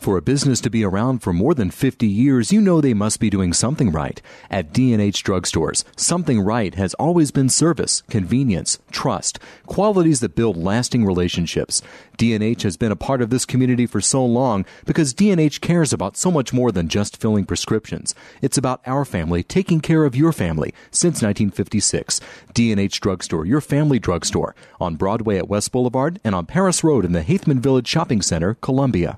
For a business to be around for more than 50 years, you know they must be doing something right. At D&H Drugstores, something right has always been service, convenience, trust, qualities that build lasting relationships. D&H has been a part of this community for so long because D&H cares about so much more than just filling prescriptions. It's about our family taking care of your family since 1956. D&H Drugstore, your family drugstore, on Broadway at West Boulevard and on Paris Road in the Haithman Village Shopping Center, Columbia.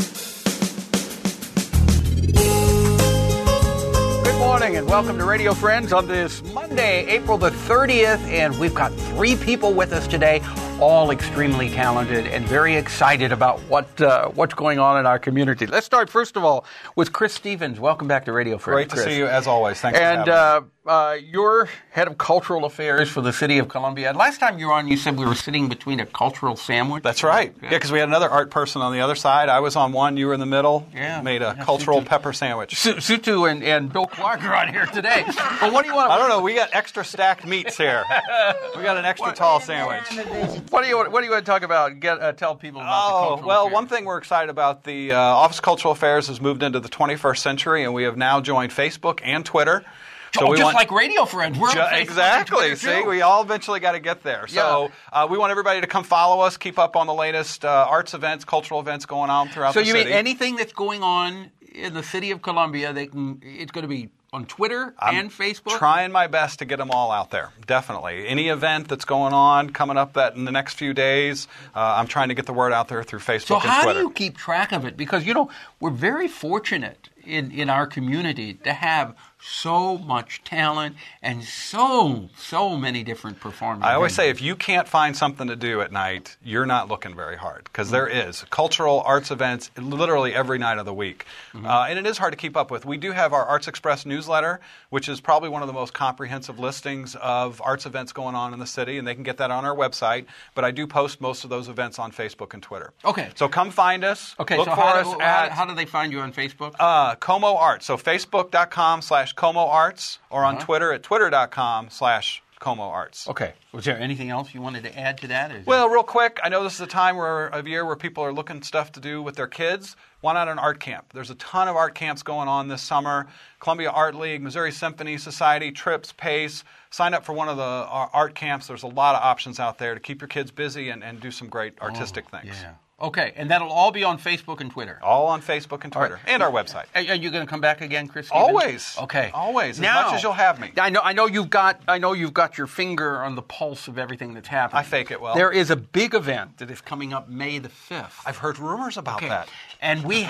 And welcome to Radio Friends on this Monday, April the 30th, and we've got 3 people with us today, all extremely talented and very excited about what's going on in our community. Let's start, first of all, with Chris Stevens. Welcome back to Radio Friends. Great to see you, as always. Thanks for having me. You're head of cultural affairs for the city of Columbia. And last time you were on, you said we were sitting between a cultural sandwich. That's right. Yeah, because we had another art person on the other side. I was on one, you were in the middle. Yeah. Made a cultural pepper sandwich. Sutu and Bill Clark are on here today. But what do you want? I don't know. We got extra stacked meats here. We got an extra tall sandwich. What do you want to talk about? Tell people about the cultural affairs. One thing we're excited about, the Office of Cultural Affairs has moved into the 21st century, and we have now joined Facebook and Twitter. So like Radio Friends. We're on Facebook exactly. And Twitter, See, we all eventually got to get there. So we want everybody to come follow us, keep up on the latest arts events, cultural events going on throughout the city. So you mean anything that's going on in the city of Columbia, it's going to be on Twitter and Facebook? I'm trying my best to get them all out there, definitely. Any event that's going on, coming up in the next few days, I'm trying to get the word out there through Facebook and Twitter. So how do you keep track of it? Because, we're very fortunate in our community to have so much talent and so many different performers. I always say if you can't find something to do at night, you're not looking very hard, because there is cultural arts events literally every night of the week. Mm-hmm. And it is hard to keep up with. We do have our Arts Express newsletter, which is probably one of the most comprehensive listings of arts events going on in the city, and they can get that on our website. But I do post most of those events on Facebook and Twitter. Okay. So come find us. Okay, look so for us how do they find you on Facebook? Como Arts. So Facebook.com/Como Arts, or on Twitter at Twitter.com/Como Arts. Okay. Was there anything else you wanted to add to that? Well, real quick, I know this is a time of year where people are looking stuff to do with their kids. Why not an art camp? There's a ton of art camps going on this summer. Columbia Art League, Missouri Symphony Society, Trips, Pace. Sign up for one of the art camps. There's a lot of options out there to keep your kids busy and do some great artistic things. Yeah. Okay, and that'll all be on Facebook and Twitter. All on Facebook and Twitter, and our website. Are you going to come back again, Chris Stevens? Always. Okay. Always. As much as you'll have me. I know you've got your finger on the pulse of everything that's happening. I fake it well. There is a big event that is coming up May the 5th. I've heard rumors about that. And we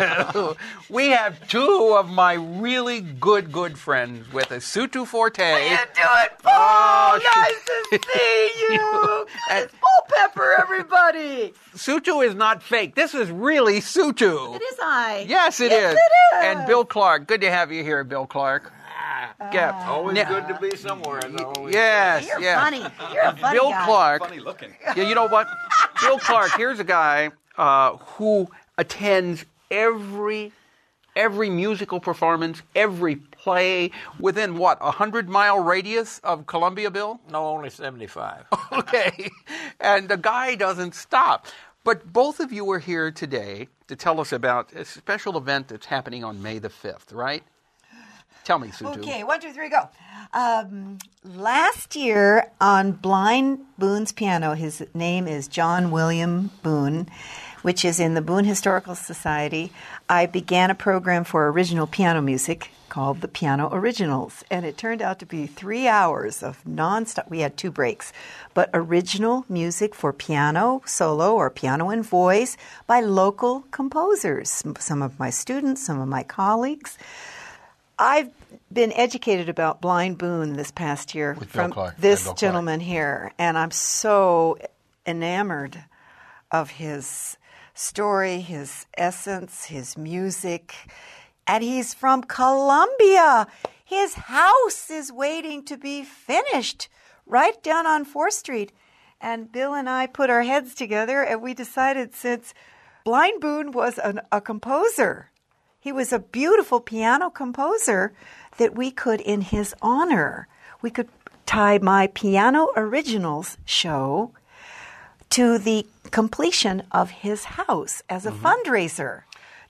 have 2 of my really good friends with us. Sutu Forte. How you doing, Paul? Nice to see you. It's Paul Pepper, everybody. Sutu is not fake. This is really Sutu. It is I. Yes, it is. It is. And Bill Clark. Good to have you here, Bill Clark. Always good to be somewhere. Yes, You're funny. You're a funny Bill guy. Clark. Funny looking. Yeah, you know what? Bill Clark, here's a guy who attends every musical performance, every play within, 100-mile radius of Columbia, Bill? No, only 75. Okay. And the guy doesn't stop. But both of you are here today to tell us about a special event that's happening on May the 5th, right? Tell me, Sutu. Okay, 1, 2, 3, go. Last year on Blind Boone's piano, his name is John William Boone, which is in the Boone Historical Society, I began a program for original piano music called the Piano Originals. And it turned out to be 3 hours of nonstop. We had 2 breaks, but original music for piano solo or piano and voice by local composers, some of my students, some of my colleagues. I've been educated about Blind Boone this past year from this gentleman here, and I'm so enamored of his story, his essence, his music. And he's from Columbia. His house is waiting to be finished right down on 4th Street. And Bill and I put our heads together, and we decided, since Blind Boone was a composer, he was a beautiful piano composer, that we could, in his honor, we could tie my Piano Originals show to the completion of his house as a fundraiser.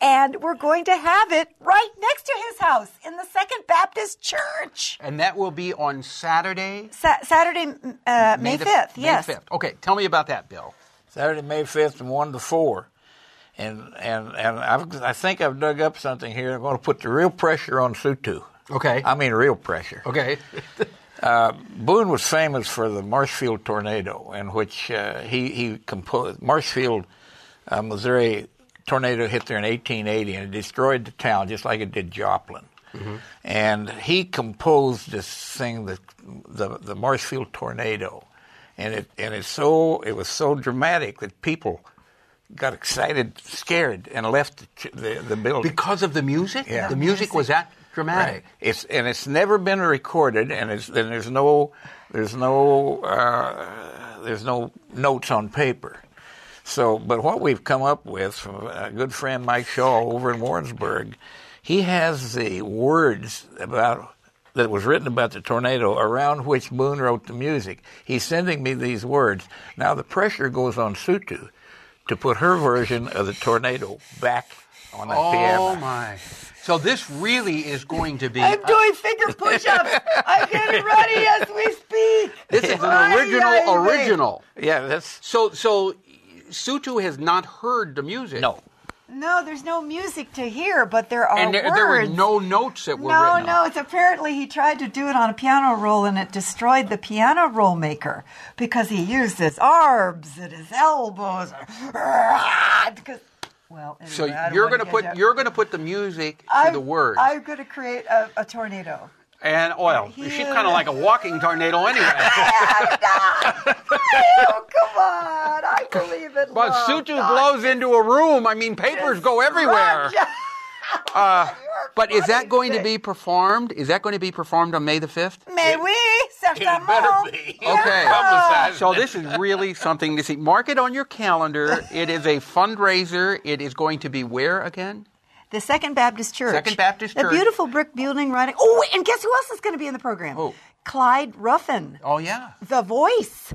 And we're going to have it right next to his house in the Second Baptist Church. And that will be on Saturday? Saturday, May 5th, yes. May 5th. Okay, tell me about that, Bill. Saturday, May 5th from 1 to 4. And I think I've dug up something here. I'm going to put the real pressure on Sutu. Okay. I mean real pressure. Okay. Boone was famous for the Marshfield tornado, in which he composed. Marshfield, Missouri tornado hit there in 1880, and it destroyed the town just like it did Joplin. Mm-hmm. And he composed this thing, the Marshfield tornado, and it was so dramatic that people got excited, scared, and left the building Because of the music. Yeah. The music was that dramatic. Right. It's never been recorded, and there's no notes on paper. So, but what we've come up with from a good friend Mike Shaw over in Warrensburg, he has the words that was written about the tornado around which Boone wrote the music. He's sending me these words. Now the pressure goes on Sutu to put her version of the tornado back on that piano. Oh my! So this really is going to be. I'm doing finger push-ups. I'm getting ready as we speak. This is an original. Yeah, that's So Sutu has not heard the music. No, there's no music to hear, but there are And words. there were no notes that were written. No, it's apparently he tried to do it on a piano roll and it destroyed the piano roll maker because he used his arms and his elbows. Well, anyway, So you're going to put the music to the words. I'm going to create a tornado. And oil. She's kind of like a walking tornado anyway. Oh, come on. I believe it. But Sutu blows into a room. I mean, papers go everywhere. But is that going to be performed? Is that going to be performed on May the 5th? May we? it better be. Okay. So this is really something to see. Mark it on your calendar. It is a fundraiser. It is going to be where again? The Second Baptist Church. Second Baptist Church. The beautiful brick building right. Oh, and guess who else is going to be in the program? Who? Clyde Ruffin. Oh, yeah. The voice,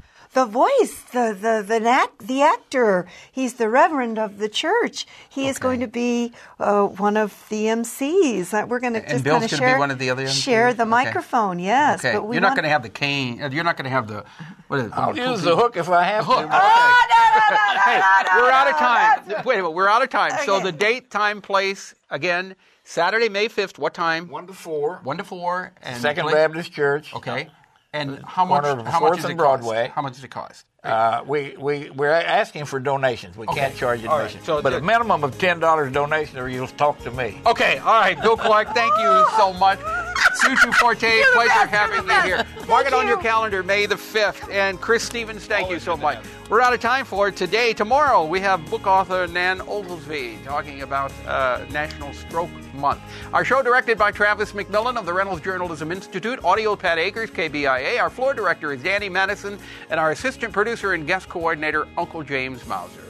the actor. He's the reverend of the church. He is going to be one of the MCs. We're going to just Bill's kind of going to be one of the other MCs? share the microphone. Yes, Okay. but You're not going to have the cane. You're not going to have the. What is it? I'll use the hook if I have to. Oh, no, Hey, we're out of time. That's Wait a minute, we're out of time. So Okay. the date, time, place, again, Saturday, May 5th. What time? 1 to 4. 1 to 4. And Second place- Baptist Church. Okay. And how much? Corner of How much 4th does and it Broadway. cost? How much does it cost? We're asking for donations. We can't charge All right. admission. So but a minimum of $10 donation, or you'll talk to me. Okay, all right, Bill Clark, thank you so much. Sutu Forte, pleasure having you here. Mark it on your calendar, May the 5th. And Chris Stevens, thank you so much. We're out of time for today. Tomorrow, we have book author Nan Oglesby talking about National Stroke Month. Our show directed by Travis McMillan of the Reynolds Journalism Institute. Audio, Pat Akers, KBIA. Our floor director is Danny Madison. And our assistant producer and guest coordinator, Uncle James Mauser.